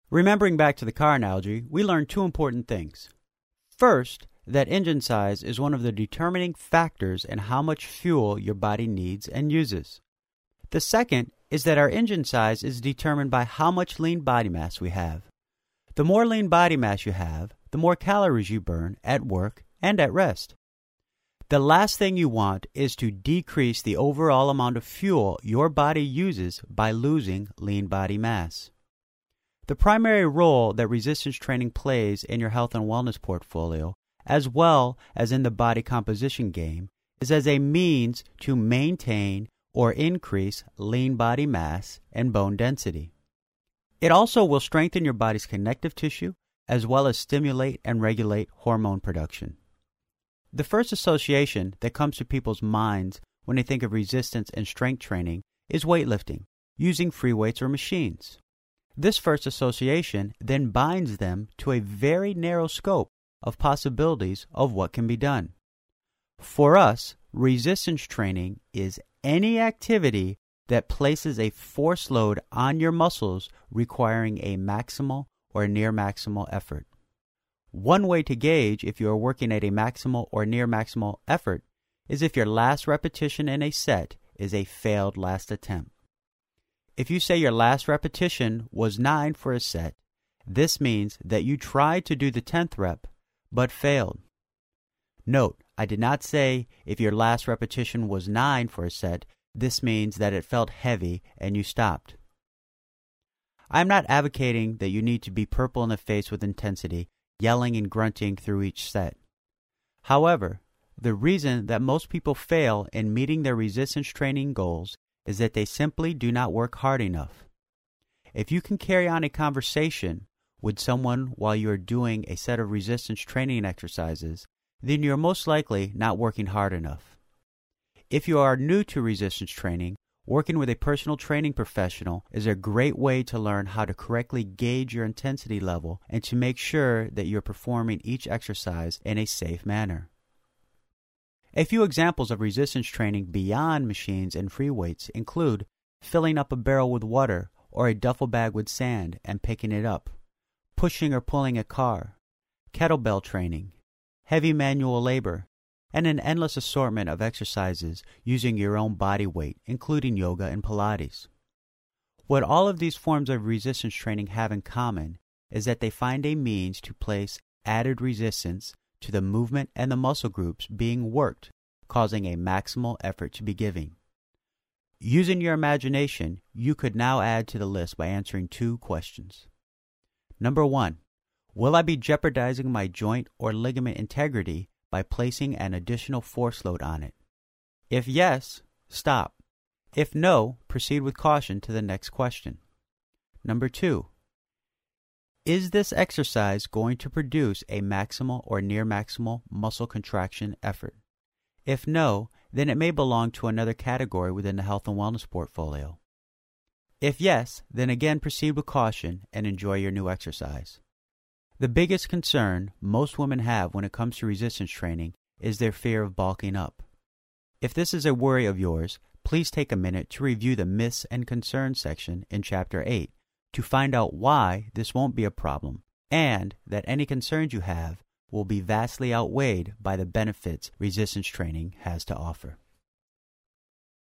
Remembering back to the car analogy, we learned two important things. First, that engine size is one of the determining factors in how much fuel your body needs and uses. The second is that our engine size is determined by how much lean body mass we have. The more lean body mass you have, the more calories you burn at work and at rest. The last thing you want is to decrease the overall amount of fuel your body uses by losing lean body mass. The primary role that resistance training plays in your health and wellness portfolio, as well as in the body composition game, is as a means to maintain or increase lean body mass and bone density. It also will strengthen your body's connective tissue, as well as stimulate and regulate hormone production. The first association that comes to people's minds when they think of resistance and strength training is weightlifting, using free weights or machines. This first association then binds them to a very narrow scope of possibilities of what can be done. For us, resistance training is any activity that places a force load on your muscles requiring a maximal or near maximal effort. One way to gauge if you are working at a maximal or near maximal effort is if your last repetition in a set is a failed last attempt. If you say your last repetition was 9 for a set, this means that you tried to do the 10th rep but failed. Note, I did not say if your last repetition was 9 for a set, this means that it felt heavy and you stopped. I am not advocating that you need to be purple in the face with intensity, yelling and grunting through each set. However, the reason that most people fail in meeting their resistance training goals is that they simply do not work hard enough. If you can carry on a conversation with someone while you are doing a set of resistance training exercises, then you are most likely not working hard enough. If you are new to resistance training, working with a personal training professional is a great way to learn how to correctly gauge your intensity level and to make sure that you're performing each exercise in a safe manner. A few examples of resistance training beyond machines and free weights include filling up a barrel with water or a duffel bag with sand and picking it up, pushing or pulling a car, kettlebell training, heavy manual labor, and an endless assortment of exercises using your own body weight, including yoga and Pilates. What all of these forms of resistance training have in common is that they find a means to place added resistance to the movement and the muscle groups being worked, causing a maximal effort to be given. Using your imagination, you could now add to the list by answering two questions. Number 1, will I be jeopardizing my joint or ligament integrity by placing an additional force load on it? If yes, stop. If no, proceed with caution to the next question. Number 2, is this exercise going to produce a maximal or near maximal muscle contraction effort? If no, then it may belong to another category within the health and wellness portfolio. If yes, then again proceed with caution and enjoy your new exercise. The biggest concern most women have when it comes to resistance training is their fear of bulking up. If this is a worry of yours, please take a minute to review the myths and concerns section in Chapter 8 to find out why this won't be a problem and that any concerns you have will be vastly outweighed by the benefits resistance training has to offer.